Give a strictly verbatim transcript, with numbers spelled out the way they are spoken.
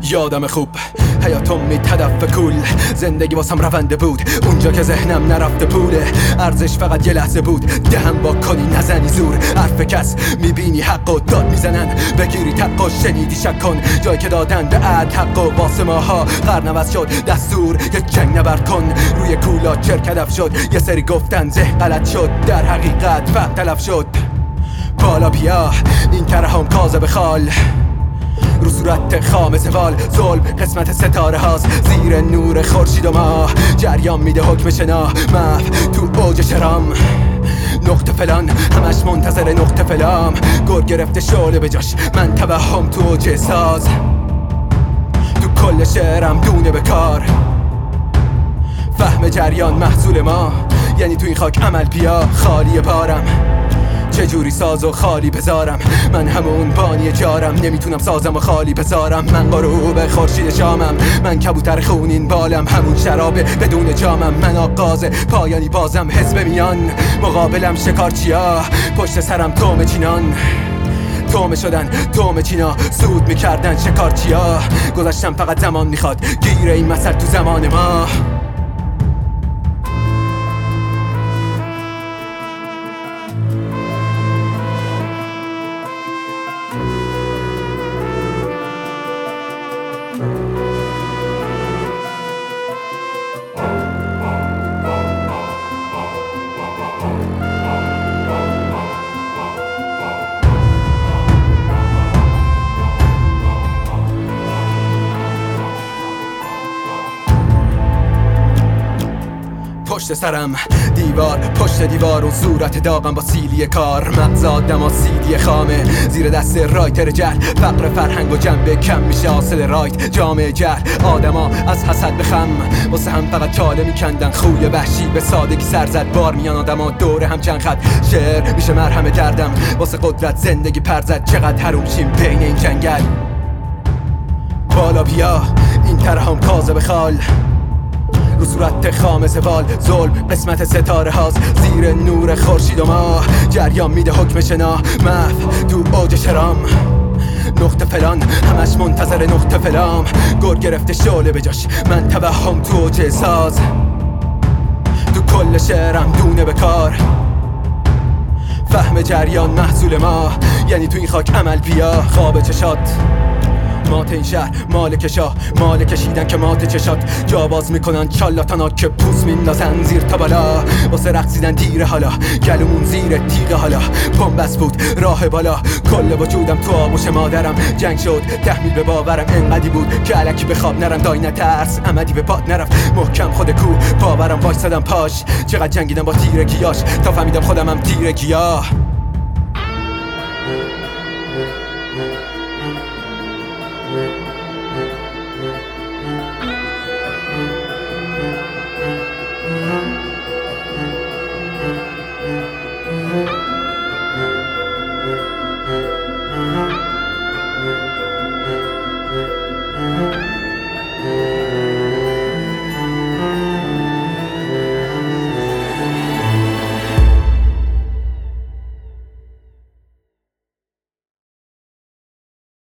یادم خوب حیاتم می هدف کول، زندگی واسم رونده بود اونجا که ذهنم نرفته پوله. ارزش فقط یه لحظه بود، دهم با کنی نزنی زور. حرف کس میبینی حق و داد میزنن، بگیری تق و شنیدی شک کن. جایی که دادن به عد حق و واسه ماها قرنوز شد دستور. یه جنگ نبرد کن روی کولا چرک هدف شد. یه سری گفتن زه غلط شد، در حقیقت فهم تلف شد. بالا بیا این تره هم کازه بخال، رو صورت خام زوال ظلم قسمت ستاره هاست. زیر نور خورشید و ماه جریان میده حکم شنا. مف تو اوج شرام نقطه فلان، همش منتظر نقطه فلام. گر گرفته شعله به جاش، من توهم تو اوج ساز. تو کل شعرم دونه به کار، فهم جریان محصول ما. یعنی تو این خاک عمل بیا خالی بارم. چجوری ساز و خالی بذارم، من همون بانی جارم. نمیتونم سازم و خالی بذارم. من غروب خورشید شامم، من کبوتر خونین بالم. همون شراب بدون جامم، من آغاز پایانی بازم. حزب میان مقابلم شکارچیا، پشت سرم تومه چینان. تومه شدن تومه چینا، سود میکردن شکارچیا. گذاشتم فقط زمان میخواد گیر این مثل تو زمان ما. پشت سرم دیوار، پشت دیوار اون صورت داغم با سیلی کار. مغز آدم ها سیدی خامه، زیر دست رایتر جهل. فقر فرهنگ و جنبه کم میشه حاصل رایت جامعه جهل. آدم ها از حسد بخم واسه هم فقط چاله میکندن. خوی وحشی به سادگی سرزد بار میان آدم ها دوره هم چند خط. شعر میشه مرهم دردم واسه قدرت زندگی پرزد. چقدر حروم شیم بین این جنگل. بالا بیا این تره هم کازه بخال، رو صورت خام زوال ظلم قسمت ستاره هاست. زیر نور خورشید و ماه جریان میده حکم شنا. مف تو اوج شرام نقطه فلان، همش منتظر نقطه فلام. گر گرفته شعله به جاش، من توهم تو اوج ساز. تو کل شعرم دونه به کار، فهم جریان محصول ما. یعنی تو این خاک عمل بیا خواب چشات. مات این شهر مال کشا، مال کشیدن که مات چشات. جا باز میکنن چالاتانا که پوست میندازن زیر تا بالا. واسه رقصیدن دیره حالا، گلومون زیر تیغه حالا. بمبس بود راه بالا، کل وجودم تو آغوش مادرم. جنگ شد تحمیل به باورم، انقدی بود که علکی به خواب نرم. دای نترس عمدی به پاد نرفت، محکم خود کو باورم وایسادم پاش. چقدر جنگیدم با تیرگیاش تا فهمیدم خودم هم تیرگیا. Mm-hmm.